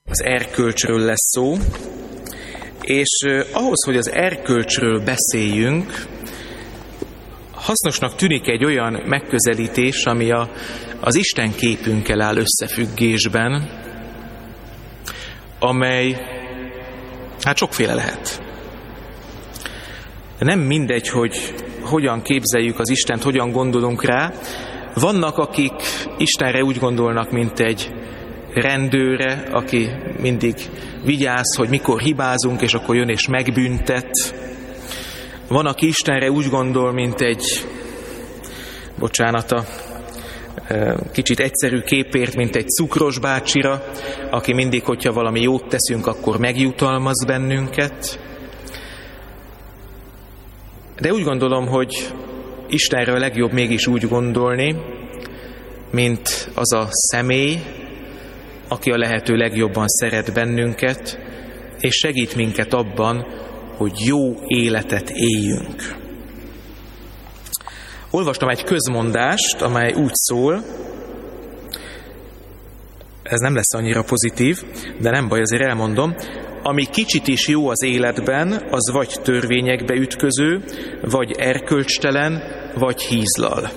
Az erkölcsről lesz szó, és ahhoz, hogy az erkölcsről beszéljünk, hasznosnak tűnik egy olyan megközelítés, ami az Isten képünkkel áll összefüggésben, amely sokféle lehet. Nem mindegy, hogy hogyan képzeljük az Istent, hogyan gondolunk rá. Vannak, akik Istenre úgy gondolnak, mint egy rendőre, aki mindig vigyáz, hogy mikor hibázunk, és akkor jön és megbüntet. Van, aki Istenre úgy gondol, mint egy, bocsánat a kicsit egyszerű képért, mint egy cukros bácsira, aki mindig, hogyha valami jót teszünk, akkor megjutalmaz bennünket. De úgy gondolom, hogy Istenről legjobb mégis úgy gondolni, mint az a személy, aki a lehető legjobban szeret bennünket, és segít minket abban, hogy jó életet éljünk. Olvastam egy közmondást, amely úgy szól, ez nem lesz annyira pozitív, de nem baj, azért elmondom, ami kicsit is jó az életben, az vagy törvényekbe ütköző, vagy erkölcstelen, vagy hízlal.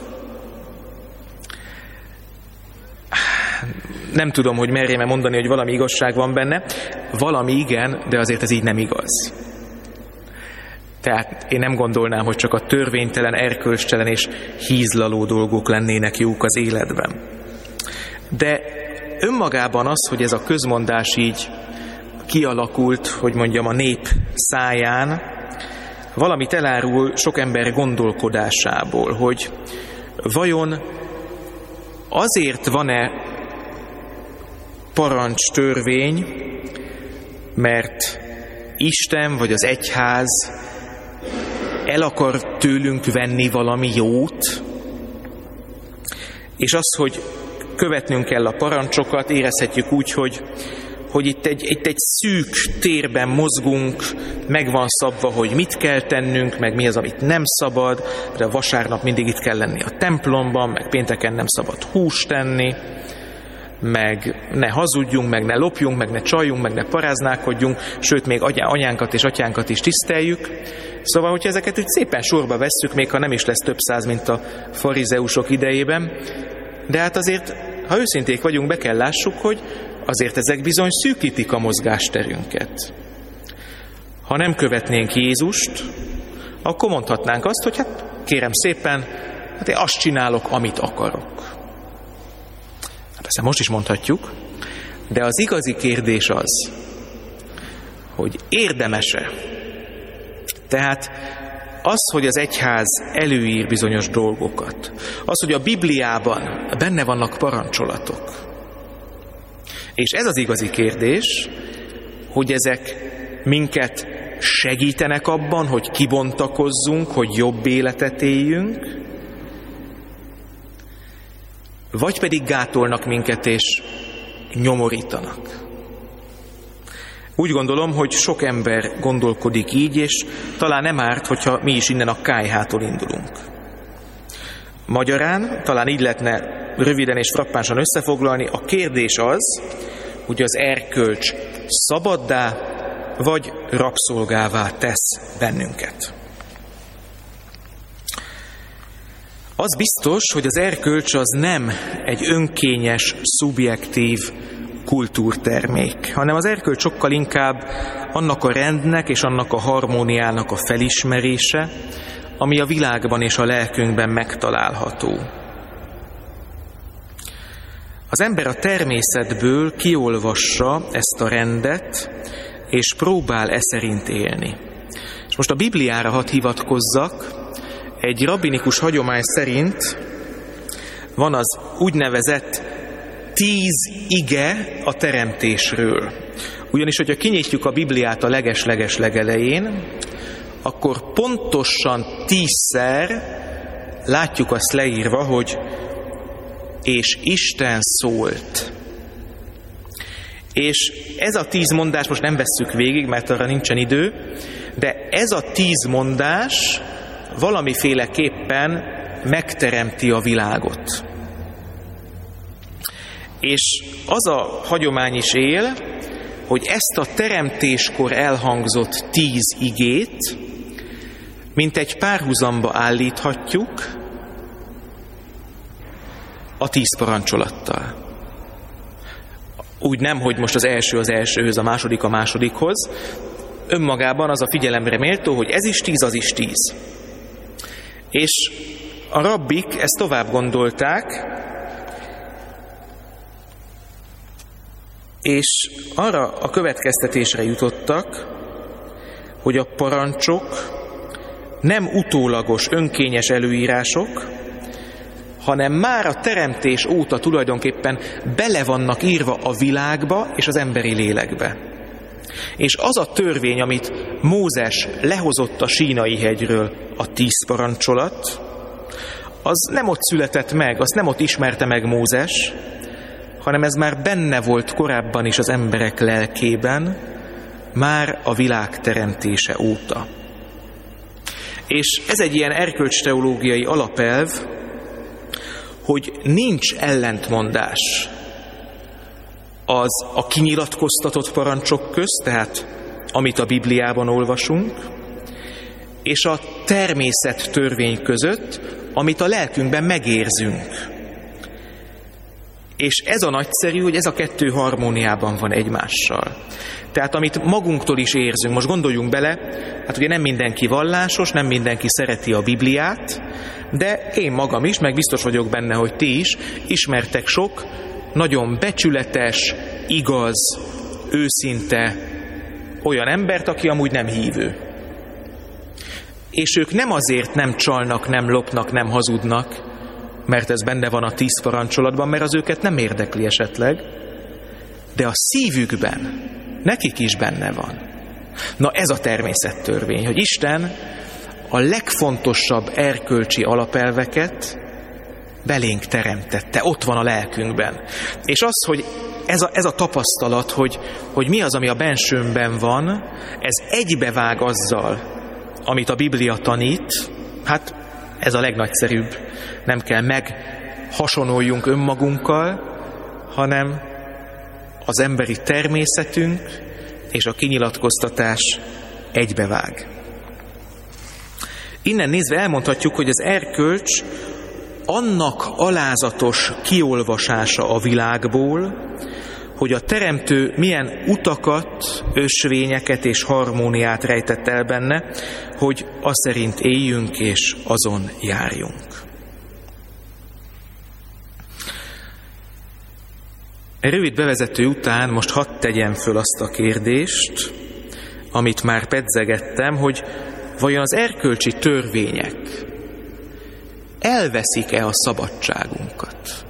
Nem tudom, hogy merjem-e mondani, hogy valami igazság van benne. Valami igen, de azért ez így nem igaz. Tehát én nem gondolnám, hogy csak a törvénytelen, erkölcstelen és hízlaló dolgok lennének jók az életben. De önmagában az, hogy ez a közmondás így kialakult, hogy mondjam, a nép száján, valamit elárul sok ember gondolkodásából, hogy vajon azért van-e parancs, törvény, mert Isten vagy az egyház el akar tőlünk venni valami jót, és az, hogy követnünk kell a parancsokat, érezhetjük úgy, hogy itt egy szűk térben mozgunk, meg van szabva, hogy mit kell tennünk, meg mi az, amit nem szabad, de vasárnap mindig itt kell lenni a templomban, meg pénteken nem szabad húst tenni, meg ne hazudjunk, meg ne lopjunk, meg ne csaljunk, meg ne paráználkodjunk, sőt, még anyánkat és atyánkat is tiszteljük. Szóval, hogyha ezeket úgy szépen sorba vesszük, még ha nem is lesz több száz, mint a farizeusok idejében, de hát azért, ha őszinték vagyunk, be kell lássuk, hogy azért ezek bizony szűkítik a mozgásterünket. Ha nem követnénk Jézust, akkor mondhatnánk azt, hogy hát kérem szépen, hát én azt csinálok, amit akarok. Persze most is mondhatjuk, de az igazi kérdés az, hogy érdemese. Tehát az, hogy az egyház előír bizonyos dolgokat, az, hogy a Bibliában benne vannak parancsolatok, és ez az igazi kérdés, hogy ezek minket segítenek abban, hogy kibontakozzunk, hogy jobb életet éljünk, vagy pedig gátolnak minket és nyomorítanak. Úgy gondolom, hogy sok ember gondolkodik így, és talán nem árt, hogyha mi is innen a kályhától indulunk. Magyarán talán így lehetne röviden és frappánsan összefoglalni, a kérdés az, hogy az erkölcs szabaddá vagy rabszolgává tesz bennünket. Az biztos, hogy az erkölcs az nem egy önkényes, szubjektív kultúrtermék, hanem az erkölcs sokkal inkább annak a rendnek és annak a harmóniának a felismerése, ami a világban és a lelkünkben megtalálható. Az ember a természetből kiolvassa ezt a rendet, és próbál e szerint élni. És most a Bibliára hadd hivatkozzak. Egy rabbinikus hagyomány szerint van az úgynevezett 10 ige a teremtésről. Ugyanis, hogyha kinyitjuk a Bibliát a leges-leges legelején, akkor pontosan 10-szer látjuk azt leírva, hogy és Isten szólt. És ez a 10 mondás, most nem vesszük végig, mert arra nincsen idő, de ez a 10 mondás valamiféleképpen megteremti a világot. És az a hagyomány is él, hogy ezt a teremtéskor elhangzott 10 igét, mint egy párhuzamba állíthatjuk a 10 parancsolattal. Úgy nem, hogy most az elsőhöz, a másodikhoz. Önmagában az a figyelemre méltó, hogy ez is 10, az is 10. És a rabbik ezt tovább gondolták, és arra a következtetésre jutottak, hogy a parancsok nem utólagos, önkényes előírások, hanem már a teremtés óta tulajdonképpen bele vannak írva a világba és az emberi lélekbe. És az a törvény, amit Mózes lehozott a Sínai hegyről, a 10 parancsolat, az nem ott született meg, azt nem ott ismerte meg Mózes, hanem ez már benne volt korábban is az emberek lelkében, már a világ teremtése óta. És ez egy ilyen erkölcsteológiai alapelv, hogy nincs ellentmondás az a kinyilatkoztatott parancsok közt, tehát amit a Bibliában olvasunk, és a természet törvény között, amit a lelkünkben megérzünk. És ez a nagyszerű, hogy ez a kettő harmóniában van egymással. Tehát amit magunktól is érzünk, most gondoljunk bele, hát ugye nem mindenki vallásos, nem mindenki szereti a Bibliát, de én magam is, meg biztos vagyok benne, hogy ti is, ismertek sok nagyon becsületes, igaz, őszinte olyan embert, aki amúgy nem hívő. És ők nem azért nem csalnak, nem lopnak, nem hazudnak, mert ez benne van a 10 parancsolatban, mert az őket nem érdekli esetleg, de a szívükben nekik is benne van. Na ez a természettörvény, hogy Isten a legfontosabb erkölcsi alapelveket belénk teremtette, ott van a lelkünkben. És az, hogy ez a tapasztalat, hogy mi az, ami a bensőmben van, ez egybevág azzal, amit a Biblia tanít, hát ez a legnagyszerűbb. Nem kell meghasonoljunk önmagunkkal, hanem az emberi természetünk és a kinyilatkoztatás egybevág. Innen nézve elmondhatjuk, hogy az erkölcs annak alázatos kiolvasása a világból, hogy a Teremtő milyen utakat, ösvényeket és harmóniát rejtett el benne, hogy az szerint éljünk és azon járjunk. Rövid bevezető után most hadd tegyem föl azt a kérdést, amit már pedzegettem, hogy vajon az erkölcsi törvények elveszik-e a szabadságunkat?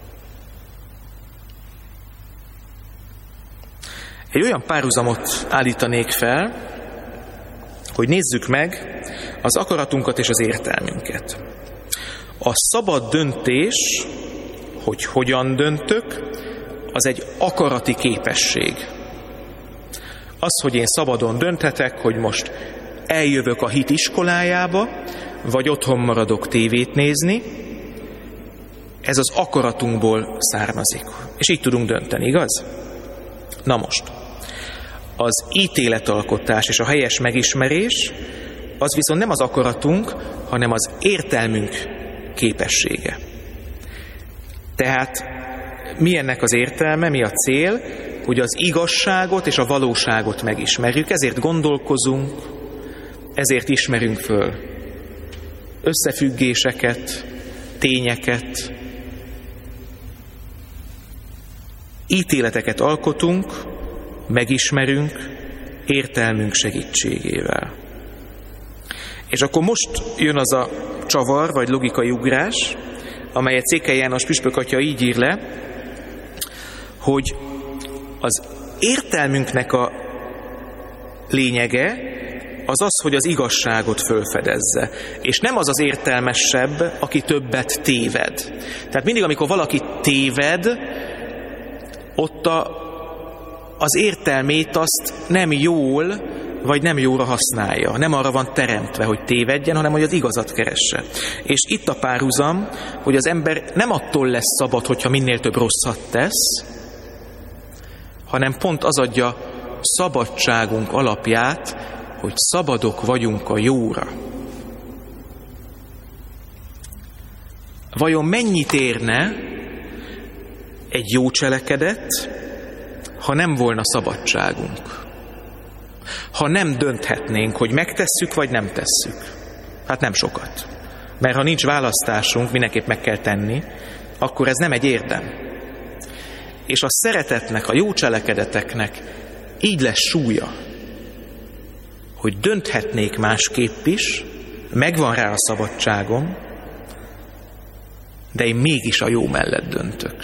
Egy olyan párhuzamot állítanék fel, hogy nézzük meg az akaratunkat és az értelmünket. A szabad döntés, hogy hogyan döntök, az egy akarati képesség. Az, hogy én szabadon dönthetek, hogy most eljövök a hit iskolájába, vagy otthon maradok tévét nézni, ez az akaratunkból származik. És így tudunk dönteni, igaz? Na most, az ítéletalkotás és a helyes megismerés, az viszont nem az akaratunk, hanem az értelmünk képessége. Tehát mi ennek az értelme, mi a cél, hogy az igazságot és a valóságot megismerjük, ezért gondolkozunk, ezért ismerünk föl összefüggéseket, tényeket, ítéleteket alkotunk, megismerünk értelmünk segítségével. És akkor most jön az a csavar, vagy logikai ugrás, amelyet Székely János püspök atya így ír le, hogy az értelmünknek a lényege az az, hogy az igazságot fölfedezze. És nem az az értelmesebb, aki többet téved. Tehát mindig, amikor valaki téved, ott az értelmét azt nem jól, vagy nem jóra használja. Nem arra van teremtve, hogy tévedjen, hanem hogy az igazat keresse. És itt a párhuzam, hogy az ember nem attól lesz szabad, hogyha minél több rosszat tesz, hanem pont az adja szabadságunk alapját, hogy szabadok vagyunk a jóra. Vajon mennyit érne egy jó cselekedet, ha nem volna szabadságunk? Ha nem dönthetnénk, hogy megtesszük, vagy nem tesszük? Hát nem sokat. Mert ha nincs választásunk, mindenképp meg kell tenni, akkor ez nem egy érdem. És a szeretetnek, a jó cselekedeteknek így lesz súlya, hogy dönthetnék másképp is, megvan rá a szabadságom, de én mégis a jó mellett döntök.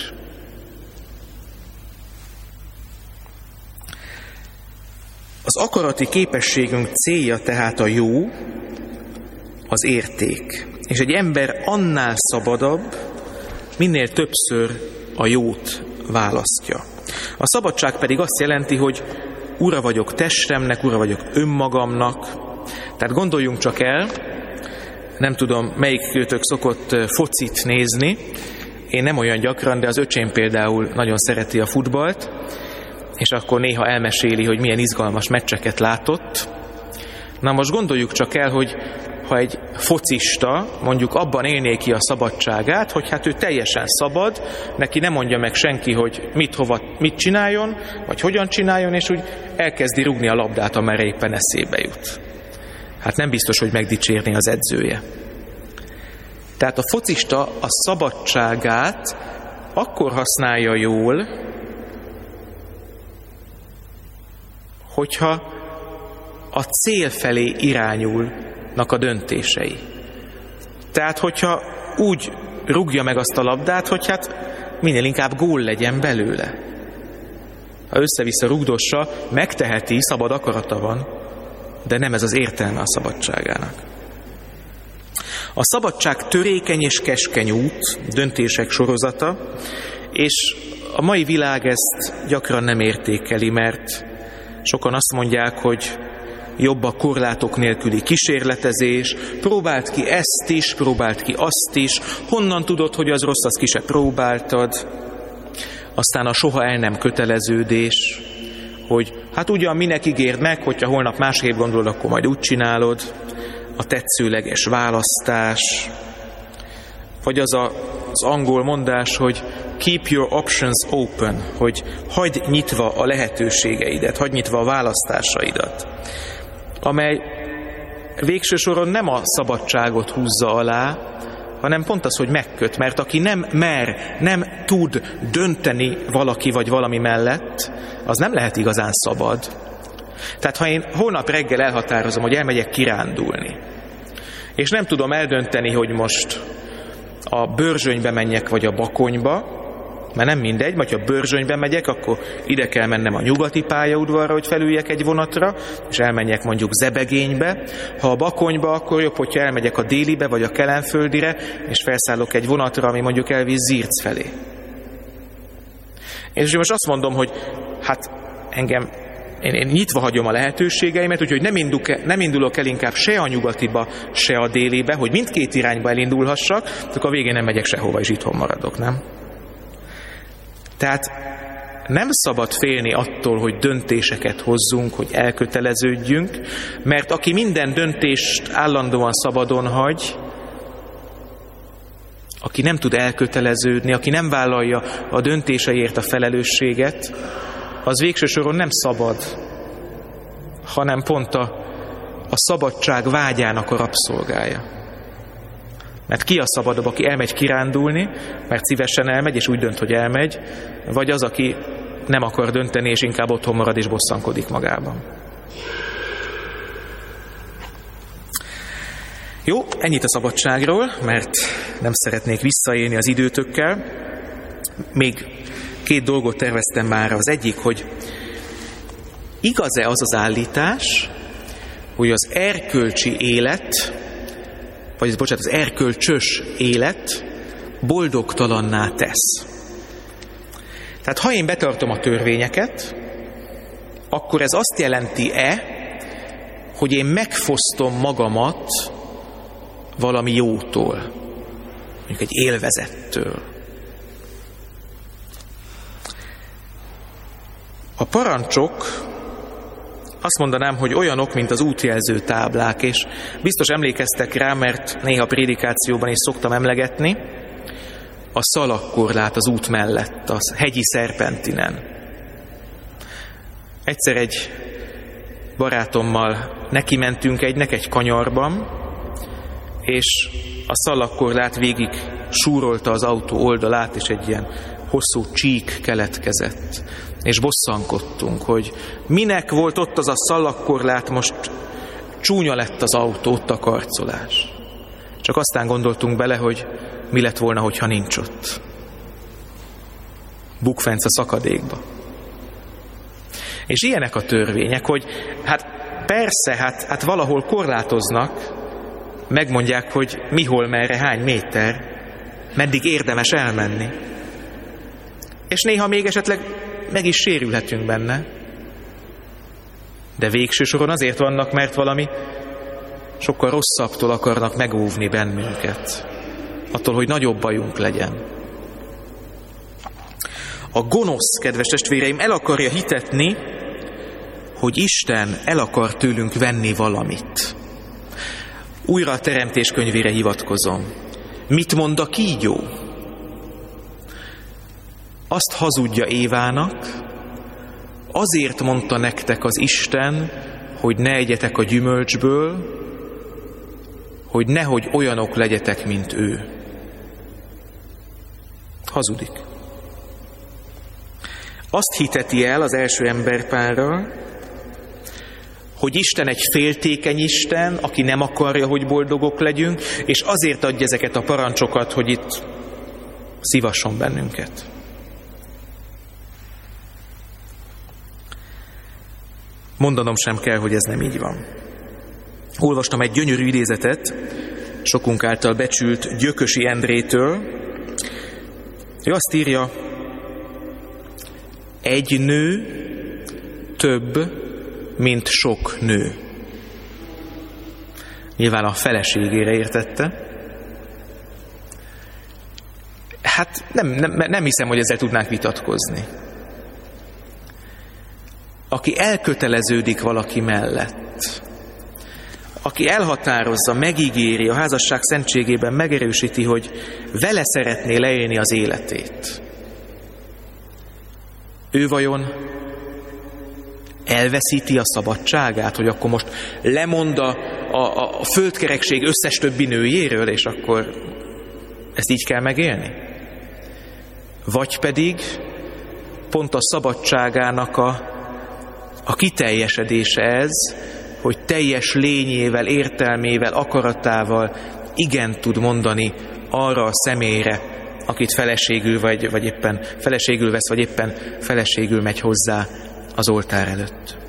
Az akarati képességünk célja tehát a jó, az érték. És egy ember annál szabadabb, minél többször a jót választja. A szabadság pedig azt jelenti, hogy ura vagyok testemnek, ura vagyok önmagamnak. Tehát gondoljunk csak el, nem tudom, melyik őtök szokott focit nézni. Én nem olyan gyakran, de az öcsém például nagyon szereti a futballt, és akkor néha elmeséli, hogy milyen izgalmas meccseket látott. Na most gondoljuk csak el, hogy ha egy focista mondjuk abban élné ki a szabadságát, hogy hát ő teljesen szabad, neki nem mondja meg senki, hogy mit csináljon, vagy hogyan csináljon, és úgy elkezdi rúgni a labdát, amerre éppen eszébe jut. Hát nem biztos, hogy megdicsérni az edzője. Tehát a focista a szabadságát akkor használja jól, hogyha a cél felé irányulnak a döntései. Tehát, hogyha úgy rúgja meg azt a labdát, hogy hát minél inkább gól legyen belőle. Ha össze-vissza rúgdossa, megteheti, szabad akarata van, de nem ez az értelme a szabadságának. A szabadság törékeny és keskeny út, döntések sorozata, és a mai világ ezt gyakran nem értékeli, mert sokan azt mondják, hogy jobb a korlátok nélküli kísérletezés, próbált ki ezt is, próbált ki azt is, honnan tudod, hogy az rossz, azt ki se próbáltad. Aztán a soha el nem köteleződés, hogy hát ugyan minek ígérd meg, hogyha holnap másképp gondolod, akkor majd úgy csinálod. A tetszőleges választás, vagy az angol mondás, hogy keep your options open, hogy hagyd nyitva a lehetőségeidet, hagyd nyitva a választásaidat, amely végső soron nem a szabadságot húzza alá, hanem pont az, hogy megköt, mert aki nem mer, nem tud dönteni valaki vagy valami mellett, az nem lehet igazán szabad. Tehát ha én holnap reggel elhatározom, hogy elmegyek kirándulni, és nem tudom eldönteni, hogy most a Börzsönybe menjek, vagy a Bakonyba, mert nem mindegy, vagy ha Börzsönybe megyek, akkor ide kell mennem a nyugati pályaudvarra, hogy felüljek egy vonatra, és elmenjek mondjuk Zebegénybe. Ha a Bakonyba, akkor jobb, hogyha elmegyek a Délibe, vagy a Kelenföldire, és felszállok egy vonatra, ami mondjuk elvisz Zirc felé. És most azt mondom, hogy hát engem én nyitva hagyom a lehetőségeimet, úgyhogy nem indulok el inkább se a nyugatiba, se a délibe, hogy mindkét irányba elindulhassak, akkor a végén nem megyek sehova, és itthon maradok, nem? Tehát nem szabad félni attól, hogy döntéseket hozzunk, hogy elköteleződjünk, mert aki minden döntést állandóan szabadon hagy, aki nem tud elköteleződni, aki nem vállalja a döntéseiért a felelősséget, az végső soron nem szabad, hanem pont a szabadság vágyának a rabszolgája. Mert ki a szabadabb, aki elmegy kirándulni, mert szívesen elmegy, és úgy dönt, hogy elmegy, vagy az, aki nem akar dönteni, és inkább otthon marad, és bosszankodik magában. Jó, ennyit a szabadságról, mert nem szeretnék visszaélni az időtökkel. Még 2 dolgot terveztem már. Az egyik, hogy igaz-e az állítás, hogy az erkölcsi élet, vagy az erkölcsös élet boldogtalanná tesz. Tehát ha én betartom a törvényeket, akkor ez azt jelenti-e, hogy én megfosztom magamat valami jótól, mondjuk egy élvezettől. A parancsok, azt mondanám, hogy olyanok, mint az útjelző táblák, és biztos emlékeztek rá, mert néha prédikációban is szoktam emlegetni, a szalagkorlát az út mellett, a hegyi szerpentinen. Egyszer egy barátommal nekimentünk egy kanyarban, és a szalagkorlát végig súrolta az autó oldalát, és egy ilyen hosszú csík keletkezett. És bosszankodtunk, hogy minek volt ott az a szalagkorlát, most csúnya lett az autó, ott a karcolás. Csak aztán gondoltunk bele, hogy mi lett volna, hogyha nincs ott. Bukfenc a szakadékba. És ilyenek a törvények, hogy persze, valahol korlátoznak, megmondják, hogy mihol, merre, hány méter, meddig érdemes elmenni. És néha még esetleg meg is sérülhetünk benne. De végső soron azért vannak, mert valami sokkal rosszabbtól akarnak megóvni bennünket. Attól, hogy nagyobb bajunk legyen. A gonosz, kedves testvéreim, el akarja hitetni, hogy Isten el akar tőlünk venni valamit. Újra a Teremtés könyvére hivatkozom. Mit mond a kígyó? Azt hazudja Évának, azért mondta nektek az Isten, hogy ne egyetek a gyümölcsből, hogy nehogy olyanok legyetek, mint ő. Hazudik. Azt hiteti el az első emberpárral, hogy Isten egy féltékeny Isten, aki nem akarja, hogy boldogok legyünk, és azért adja ezeket a parancsokat, hogy itt szívasson bennünket. Mondanom sem kell, hogy ez nem így van. Olvastam egy gyönyörű idézetet, sokunk által becsült Gyökösi Endrétől. Ő azt írja, egy nő több, mint sok nő. Nyilván a feleségére értette. Nem hiszem, hogy ezzel tudnánk vitatkozni. Aki elköteleződik valaki mellett, aki elhatározza, megígéri, a házasság szentségében megerősíti, hogy vele szeretné leélni az életét. Ő vajon elveszíti a szabadságát, hogy akkor most lemond a földkerekség összes többi nőjéről, és akkor ezt így kell megélni? Vagy pedig pont a szabadságának a kiteljesedése ez, hogy teljes lényével, értelmével, akaratával igen tud mondani arra a személyre, akit feleségül vagy éppen feleségül vesz, vagy éppen feleségül megy hozzá az oltár előtt.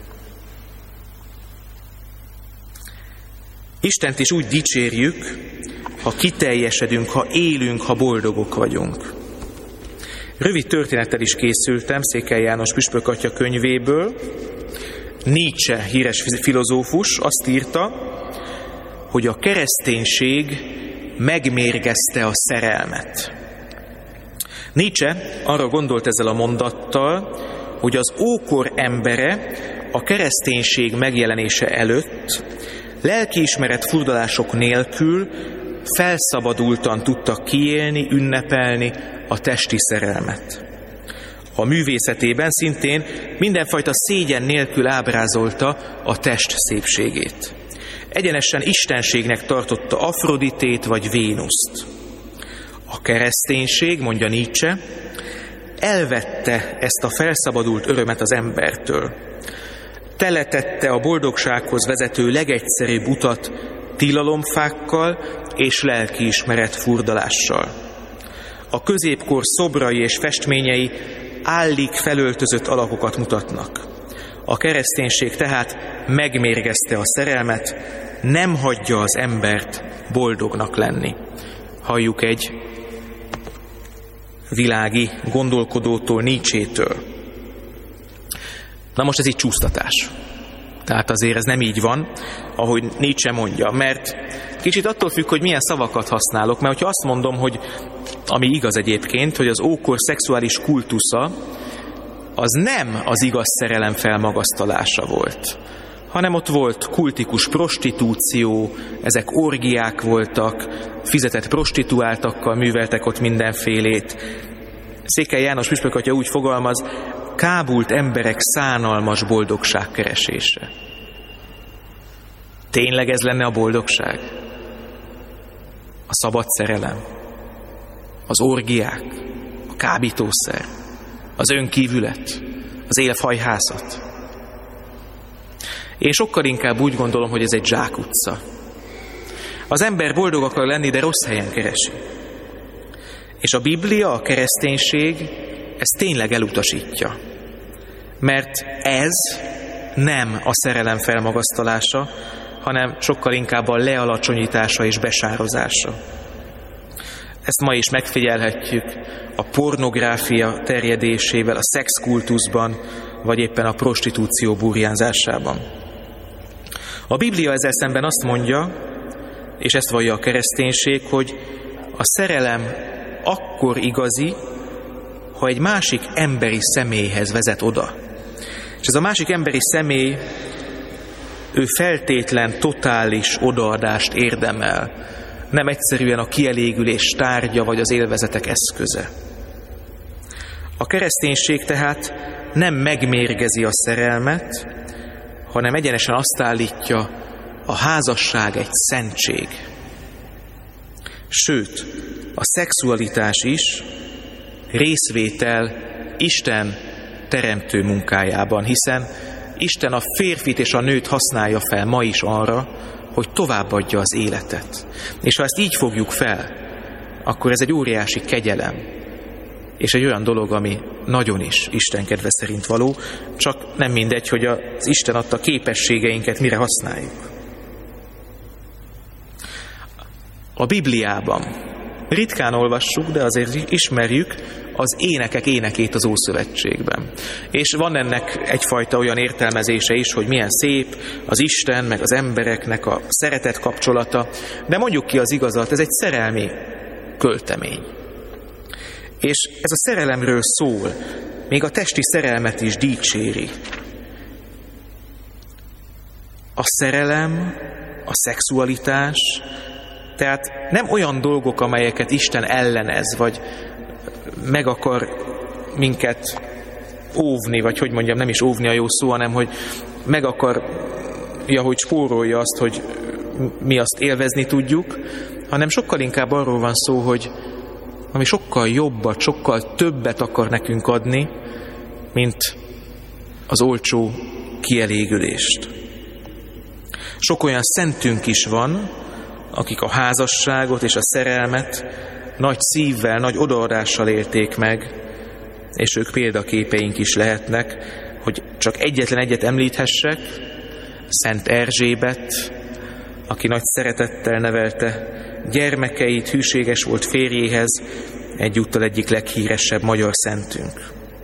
Istent is úgy dicsérjük, ha kiteljesedünk, ha élünk, ha boldogok vagyunk. Rövid történettel is készültem Székely János püspök atya könyvéből. Nietzsche, híres filozófus azt írta, hogy a kereszténység megmérgezte a szerelmet. Nietzsche arra gondolt ezzel a mondattal, hogy az ókor embere a kereszténység megjelenése előtt lelkiismeret furdalások nélkül felszabadultan tudtak kiélni, ünnepelni a testi szerelmet. A művészetében szintén mindenfajta szégyen nélkül ábrázolta a test szépségét. Egyenesen istenségnek tartotta Afroditét vagy Vénuszt. A kereszténység, mondja Nietzsche, elvette ezt a felszabadult örömet az embertől. Teletette a boldogsághoz vezető legegyszerűbb utat tilalomfákkal és lelkiismeret furdalással. A középkor szobrai és festményei állig felöltözött alakokat mutatnak. A kereszténység tehát megmérgezte a szerelmet, nem hagyja az embert boldognak lenni. Halljuk egy világi gondolkodótól, Nietzsétől. Na most ez így csúsztatás. Tehát azért ez nem így van, ahogy Nietzsche mondja, mert kicsit attól függ, hogy milyen szavakat használok, mert hogyha azt mondom, hogy ami igaz egyébként, hogy az ókor szexuális kultusza az nem az igaz szerelem felmagasztalása volt, hanem ott volt kultikus prostitúció, ezek orgiák voltak, fizetett prostituáltakkal műveltek ott mindenfélét. Székely János püspökatya úgy fogalmaz, kábult emberek szánalmas boldogság keresése. Tényleg ez lenne a boldogság? A szabad szerelem, az orgiák, a kábítószer, az önkívület, az élfhajhászat. Én sokkal inkább úgy gondolom, hogy ez egy zsákutca. Az ember boldog akar lenni, de rossz helyen keresi. És a Biblia, a kereszténység ezt tényleg elutasítja. Mert ez nem a szerelem felmagasztalása, hanem sokkal inkább a lealacsonyítása és besározása. Ezt ma is megfigyelhetjük a pornográfia terjedésével, a szexkultuszban, vagy éppen a prostitúció burjánzásában. A Biblia ezzel szemben azt mondja, és ezt vallja a kereszténység, hogy a szerelem akkor igazi, ha egy másik emberi személyhez vezet oda. És ez a másik emberi személy, ő feltétlen totális odaadást érdemel, nem egyszerűen a kielégülés tárgya vagy az élvezetek eszköze. A kereszténység tehát nem megmérgezi a szerelmet, hanem egyenesen azt állítja, a házasság egy szentség. Sőt, a szexualitás is részvétel Isten teremtő munkájában, hiszen Isten a férfit és a nőt használja fel ma is arra, hogy továbbadja az életet. És ha ezt így fogjuk fel, akkor ez egy óriási kegyelem, és egy olyan dolog, ami nagyon is Isten kedve szerint való, csak nem mindegy, hogy az Isten adta képességeinket mire használjuk. A Bibliában ritkán olvassuk, de azért ismerjük az énekek énekét az Ószövetségben. És van ennek egyfajta olyan értelmezése is, hogy milyen szép az Isten, meg az embereknek a szeretet kapcsolata, de mondjuk ki az igazat, ez egy szerelmi költemény. És ez a szerelemről szól, még a testi szerelmet is dicséri. A szerelem, a szexualitás, tehát nem olyan dolgok, amelyeket Isten ellenez, vagy meg akar minket óvni, vagy hogy mondjam, nem is óvni a jó szó, hanem hogy meg akarja, hogy spórolja azt, hogy mi azt élvezni tudjuk, hanem sokkal inkább arról van szó, hogy ami sokkal jobbat, sokkal többet akar nekünk adni, mint az olcsó kielégülést. Sok olyan szentünk is van, akik a házasságot és a szerelmet nagy szívvel, nagy odaadással élték meg, és ők példaképeink is lehetnek, hogy csak egyetlen egyet említhessek, Szent Erzsébet, aki nagy szeretettel nevelte gyermekeit, hűséges volt férjéhez, egyúttal egyik leghíresebb magyar szentünk.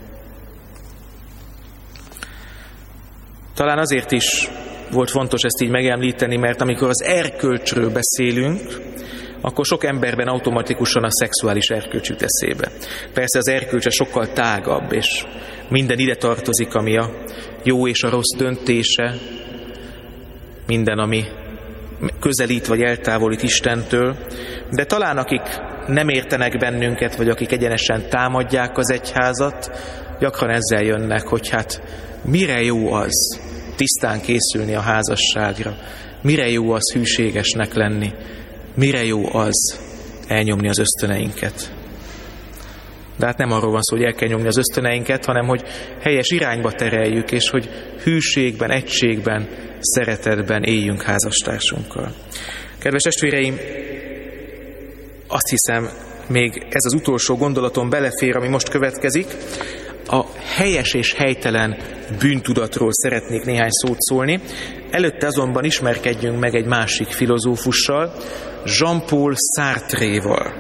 Talán azért is volt fontos ezt így megemlíteni, mert amikor az erkölcsről beszélünk, akkor sok emberben automatikusan a szexuális erkölcs jut eszébe. Persze az erkölcs sokkal tágabb, és minden ide tartozik, ami a jó és a rossz döntése, minden, ami közelít vagy eltávolít Istentől, de talán akik nem értenek bennünket, vagy akik egyenesen támadják az egyházat, gyakran ezzel jönnek, hogy hát mire jó az tisztán készülni a házasságra, mire jó az hűségesnek lenni, mire jó az elnyomni az ösztöneinket. De hát nem arról van szó, hogy el kell nyomni az ösztöneinket, hanem hogy helyes irányba tereljük, és hogy hűségben, egységben, szeretetben éljünk házastársunkkal. Kedves testvéreim, azt hiszem, még ez az utolsó gondolatom belefér, ami most következik. A helyes és helytelen bűntudatról szeretnék néhány szót szólni. Előtte azonban ismerkedjünk meg egy másik filozófussal, Jean-Paul Sartréval.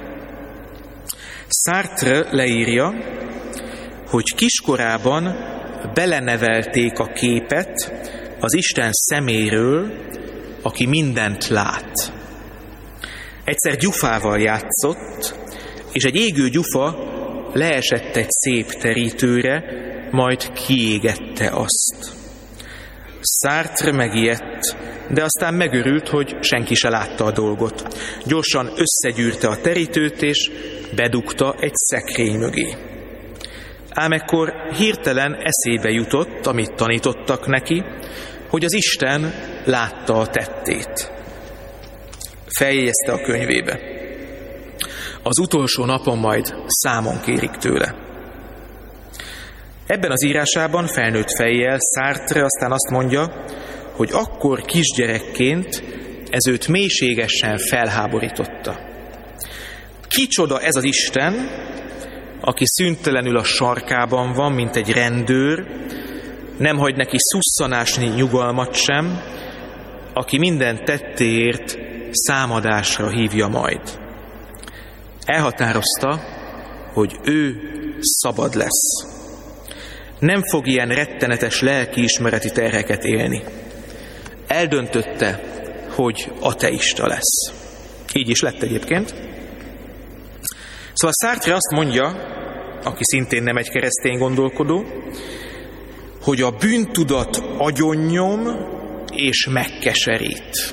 Sartre leírja, hogy kiskorában belenevelték a képet az Isten szeméről, aki mindent lát. Egyszer gyufával játszott, és egy égő gyufa leesett egy szép terítőre, majd kiégette azt. Sartre megijedt, de aztán megörült, hogy senki se látta a dolgot. Gyorsan összegyűrte a terítőt, és bedugta egy szekrény mögé. Ám ekkor hirtelen eszébe jutott, amit tanítottak neki, hogy az Isten látta a tettét. Feljegyezte a könyvébe. Az utolsó napon majd számon kérik tőle. Ebben az írásában felnőtt fejjel Sartre aztán azt mondja, hogy akkor kisgyerekként ez őt mélységesen felháborította. Kicsoda ez az Isten, aki szüntelenül a sarkában van, mint egy rendőr, nem hagy neki szusszanásnyi nyugalmat sem, aki minden tettéért számadásra hívja majd. Elhatározta, hogy ő szabad lesz. Nem fog ilyen rettenetes lelkiismereti terheket élni. Eldöntötte, hogy ateista lesz. Így is lett egyébként. Szóval Sartre azt mondja, aki szintén nem egy keresztény gondolkodó, hogy a bűntudat agyonnyom és megkeserít.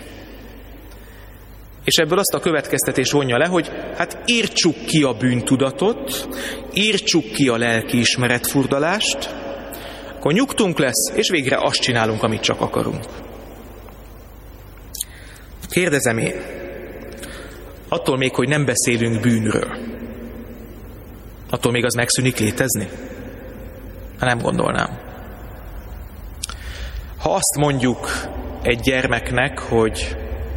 És ebből azt a következtetés vonja le, hogy hát írtsuk ki a bűntudatot, írtsuk ki a lelkiismeretfurdalást, akkor nyugtunk lesz, és végre azt csinálunk, amit csak akarunk. Kérdezem én, attól még, hogy nem beszélünk bűnről, attól még az megszűnik létezni? Nem gondolnám. Ha azt mondjuk egy gyermeknek, hogy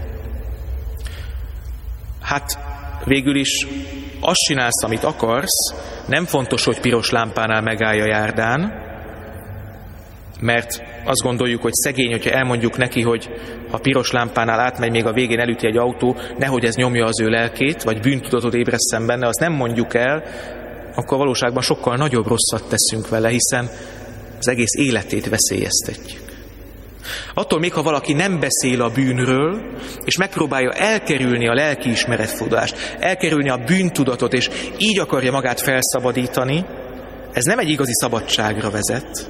hát végül is azt csinálsz, amit akarsz, nem fontos, hogy piros lámpánál megállj a járdán, mert azt gondoljuk, hogy szegény, hogyha elmondjuk neki, hogy ha piros lámpánál átmegy, még a végén elüti egy autó, nehogy ez nyomja az ő lelkét, vagy bűntudatot ébresszen benne, azt nem mondjuk el, akkor valóságban sokkal nagyobb rosszat teszünk vele, hiszen az egész életét veszélyeztetjük. Attól még, ha valaki nem beszél a bűnről, és megpróbálja elkerülni a lelkiismeretfordulást, elkerülni a bűntudatot, és így akarja magát felszabadítani, ez nem egy igazi szabadságra vezet,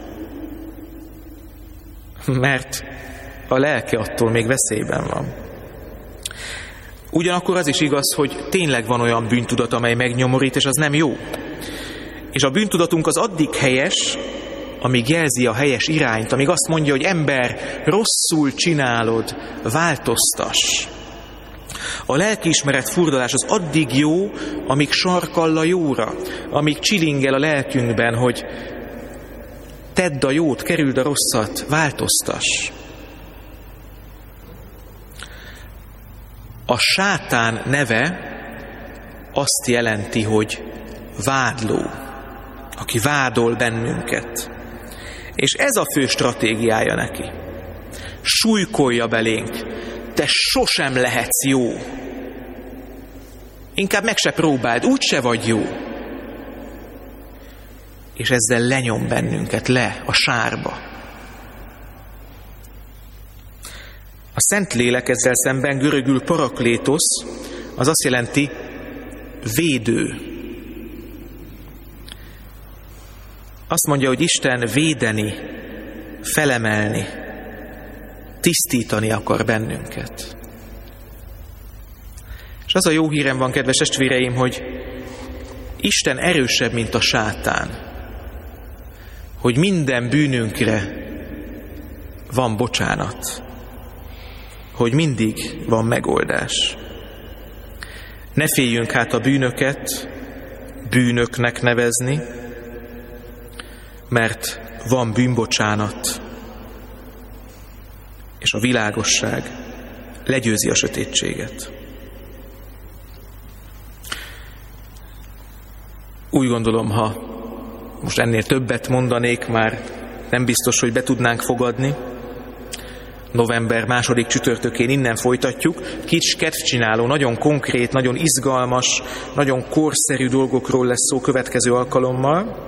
mert a lelke attól még veszélyben van. Ugyanakkor az is igaz, hogy tényleg van olyan bűntudat, amely megnyomorít, és az nem jó. És a bűntudatunk az addig helyes, amíg jelzi a helyes irányt, amíg azt mondja, hogy ember, rosszul csinálod, változtass. A lelkiismeret furdalás az addig jó, amíg sarkall a jóra, amíg csilingel a lelkünkben, hogy tedd a jót, kerüld a rosszat, változtass. A sátán neve azt jelenti, hogy vádló, aki vádol bennünket. És ez a fő stratégiája neki. Súlykolja belénk, te sosem lehetsz jó. Inkább meg se próbáld, úgyse vagy jó. És ezzel lenyom bennünket le a sárba. A Szentlélek ezzel szemben görögül paraklétosz, az azt jelenti védő. Azt mondja, hogy Isten védeni, felemelni, tisztítani akar bennünket. És az a jó hírem van, kedves testvéreim, hogy Isten erősebb, mint a sátán. Hogy minden bűnünkre van bocsánat. Hogy mindig van megoldás. Ne féljünk hát a bűnöket bűnöknek nevezni, mert van bűnbocsánat, és a világosság legyőzi a sötétséget. Úgy gondolom, ha most ennél többet mondanék, már nem biztos, hogy be tudnánk fogadni. November 2. csütörtökén innen folytatjuk. Kis kedvcsináló, nagyon konkrét, nagyon izgalmas, nagyon korszerű dolgokról lesz szó következő alkalommal.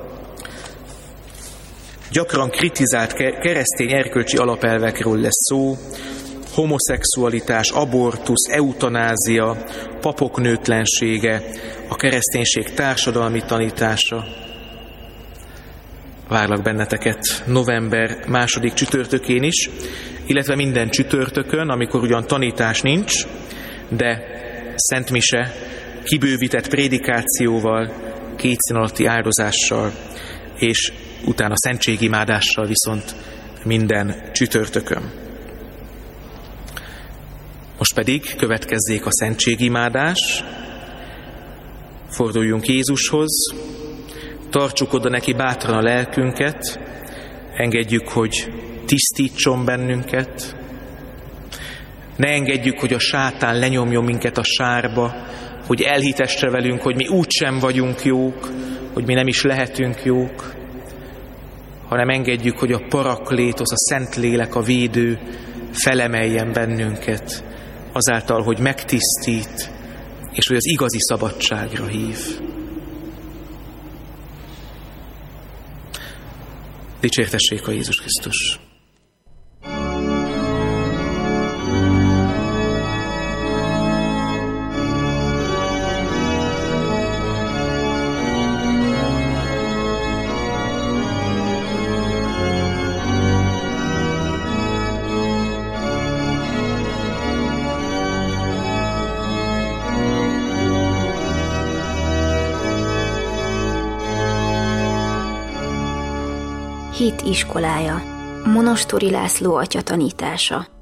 Gyakran kritizált keresztény erkölcsi alapelvekről lesz szó, homoszexualitás, abortusz, eutanázia, papok nőtlensége, a kereszténység társadalmi tanítása. Várlak benneteket november 2. csütörtökén is, illetve minden csütörtökön, amikor ugyan tanítás nincs, de szentmise kibővített prédikációval, kétszín alatti áldozással, és utána szentségimádással viszont minden csütörtökön. Most pedig következzék a szentségimádás, forduljunk Jézushoz, tartsuk oda neki bátran a lelkünket, engedjük, hogy tisztítson bennünket, ne engedjük, hogy a sátán lenyomjon minket a sárba, hogy elhitesse velünk, hogy mi úgysem vagyunk jók, hogy mi nem is lehetünk jók, hanem engedjük, hogy a Paraklétosz, a Szentlélek, a védő felemeljen bennünket, azáltal, hogy megtisztít, és hogy az igazi szabadságra hív. Dicsértessék a Jézus Krisztus! Hit iskolája. Monostori László atya tanítása.